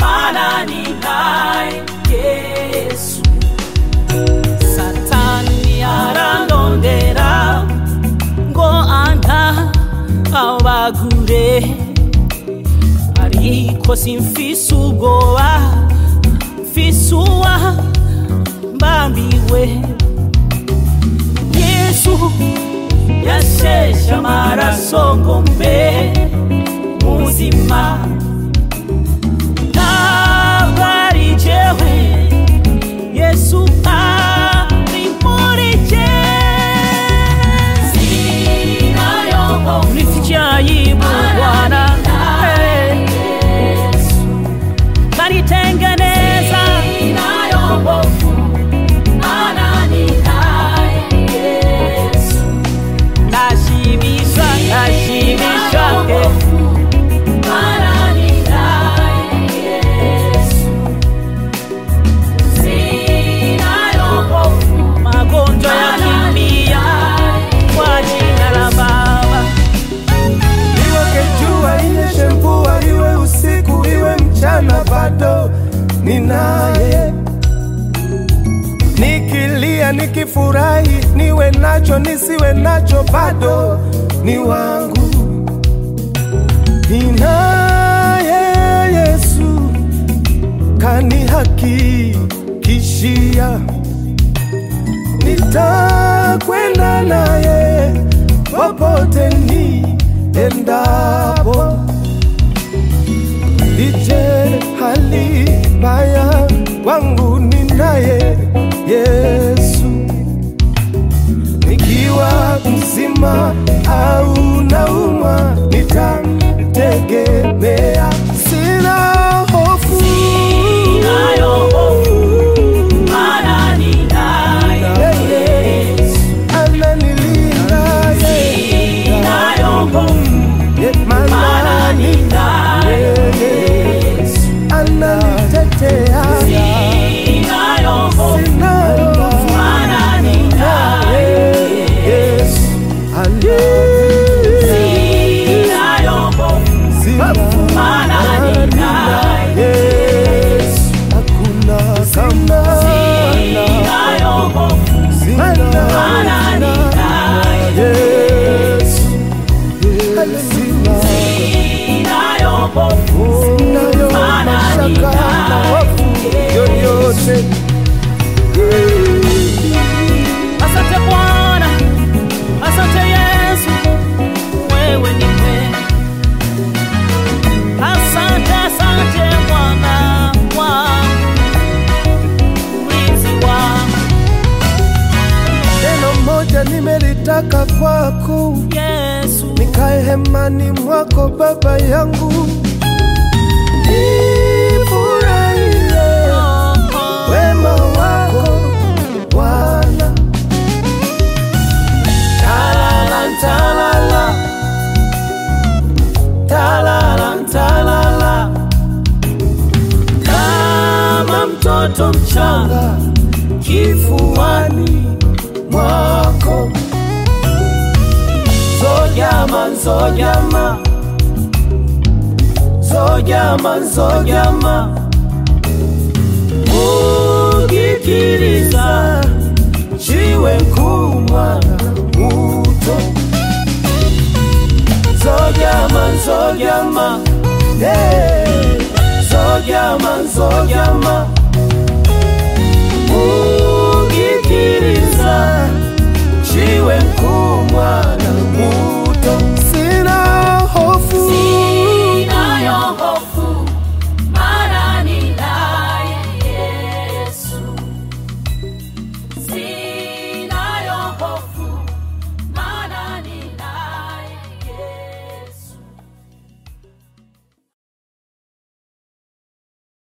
maana ninaye Yesu. Satani arandondera ngo anta abagure, ariko simfise ubwoba, mfise uwambambiwe. Yesu yasheshe amaraso ngo mbe muzima, ntabwo ari jewe, Yesu ari muri je. Sinayo nifijai Bwana kanitengeneza, sinayo hofu maana ninaye Yesu. Nashimisha maana ninaye Yesu. Sinayo hofu, magonjwa yakimbia kwa jina la Baba. Iwe jua inyeshe, mvua iwe usiku iwe mchana, bado ninaye. Nikilia nikifurahi, niwe nacho nisiwe nacho, bado ni wangu. Ninaye Yesu kanihakikishia, nitakwenda naye popote niendapo. Ije hali mbaya wangu, ninaye Yesu. Nikiwa mzima au naumwa, nitamtegemea. Sina hofu, sinayo hofu maana ninaye Yesu. ananilinda. Sinayo hofu maana ninaye Yesu. Ananitetea. Sinayo hofu maana ninaye Yesu. Sinayo hofu maana ninaye Yesu. Hakuna kama Sinayo hofu maana ninaye Yesu. Sinayo hofu Sinayo mashaka na hofu yoyote. Asante Bwana, asante Yesu, wewe ni mwema. Asante, asante Bwana wangu, mlinzi wangu. Neno moja nimelitaka kwako Yesu, nikae hemani mwako Baba yangu, nifurahie wema wako Bwana. talala, talala, talala, talala, kama mtoto mchanga kifuani mwako. Zojama, zojama, zojama, zojama, ugikiriza chiwe kumwana muto. Zojama, zojama, Yeah.